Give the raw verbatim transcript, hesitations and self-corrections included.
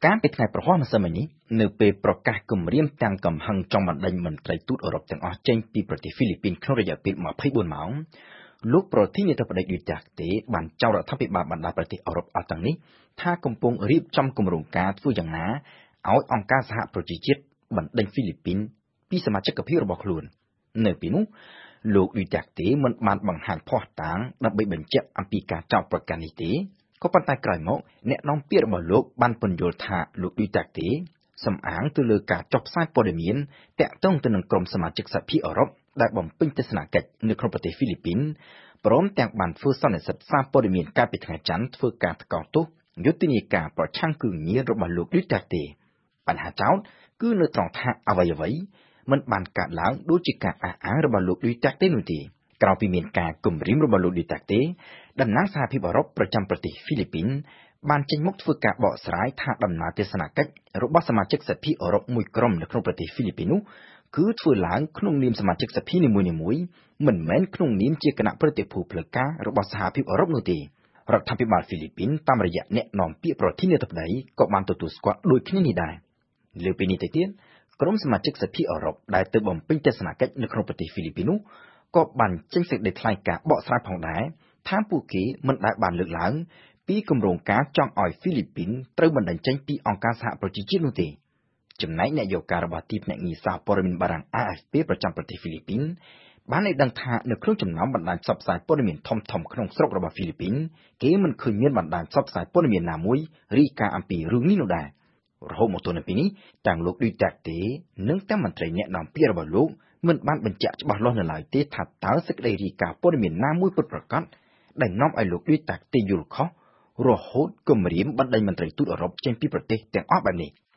ការពីថ្ងៃប្រហោះម្សិលមិញនេះនៅពេលប្រកាសគម្រាមទាំងកំហឹងtrongបណ្ដេញមន្ត្រីទូតអឺរ៉ុបទាំងអស់ចេញពីប្រទេសហ្វីលីពីនក្នុងរយៈពេលម្ភៃបួនម៉ោងលោកប្រធានាធិបតីឌូតាតេបានចោទរដ្ឋាភិបាលបណ្ដាប្រទេសអឺរ៉ុបអស់ទាំងនេះថាកំពុងរៀបចំគម្រោងការធ្វើយ៉ាងណាឲ្យអង្គការសហប្រជាជាតិបណ្ដេញហ្វីលីពីនពីសមាជិកភាពរបស់ខ្លួននៅពេលនោះលោកឌូតាតេមិនបានបង្ហាញភស្តុតាងដើម្បីបញ្ជាក់អំពីការចោទប្រកាន់នេះទេក៏ប៉ុន្តែក្រោយមកអ្នកនាំពាក្យរបស់លោកបានពន្យល់ថាលោកឌូតាតេសំអាងទៅលើការចុះផ្សាយព័ត៌មានតាក់ទងទៅនឹងក្រុមសមាជិកសហភាពអឺរ៉ុបដែលបំពេញទស្សនកិច្ចនៅក្នុងប្រទេសហ្វីលីពីនព្រមទាំងបានធ្វើសន្និសីទសារព័ត៌មានកាលពីថ្ងៃច័ន្ទធ្វើការថ្កោលទោសយុទ្ធនាការប្រឆាំងគ្រឿងញៀនរបស់លោកឌូតាតេបញ្ហាចោទគឺនៅត្រង់ថាអ្វីអ្វីមិនបានកើតឡើងដូចជាការអះអាងរបស់លោកឌូតាតេនោះទេក្រៅពីមានការគម្រាមរបស់លោកឌូតាតេតំណាងសហភាពអឺរ៉ុបប្រចាំប្រទេសហ្វីលីពីនបានចេញមុខធ្វើការបកស្រាយថាដំណើរទស្សនកិច្ចរបស់សមាជិកសហភាពអឺរ៉ុបមួយក្រុមនៅក្នុងប្រទេសហ្វីលីពីននោះគឺធ្វើឡើងក្នុងនាមសមាជិកសហភាពនីមួយៗមិនមែនក្នុងនាមជាគណៈប្រតិភូផ្លូវការរបស់សហភាពអឺរ៉ុបនោះទេរដ្ឋាភិបាលហ្វីលីពីនតាមរយៈអ្នកនាំពាក្យប្រធានាធិបតីក៏បានទទួលស្គាល់ដូចគ្នានេះដែរលើពីនេះទៅទៀតក្រុមសមាជិកសហភាពអឺរ៉ុបដែលទៅបំពេញទស្សនកិច្ចនៅក្នុងប្រទេសហ្វីលីពីននោះក៏បានចេញសេចក្តីថ្លែងការណ៍បកស្រាយផងដែរថាពួកគេមិនដែលបានលើកឡើងពីគម្រោងការចង់ឲ្យហ្វីលីពីនត្រូវបណ្តេញចេញពីអង្គការសហប្រជាជាតិនោះទេចំណែកអ្នកយកការរបស់ទីភ្នាក់ងារសារព័ត៌មានបារាំង A F P ប្រចាំប្រទេសហ្វីលីពីនបានឲ្យដឹងថានៅក្នុងចំណោមបណ្ដាញផ្សព្វផ្សាយព័ត៌មានធំៗក្នុងស្រុករបស់ហ្វីលីពីនគេមិនឃើញមានបណ្ដាញផ្សព្វផ្សាយព័ត៌មានណាមួយរាយការណ៍អំពីរឿងនេះនោះដែររហូតមកទល់នៅពេលនេះទាំងលោកឌូតាតេនិងទាំងមន្ត្រីអ្នកនាំពាក្យរបស់លោកមិនបានបញ្ជាក់ច្បាស់លាស់នៅឡើយទេថាតើសេចក្តីរាយការណ៍ព័ត៌មានណាមួយពិតប្រាកដដែលនាំឲ្យលោកឌូតាតេយល់ខុសរហូតគម្រាមបណ្ដេញមន្ត្រីទូតអឺរ៉ុបចេញពីប្រទេសទាំងអស់បែបនេះ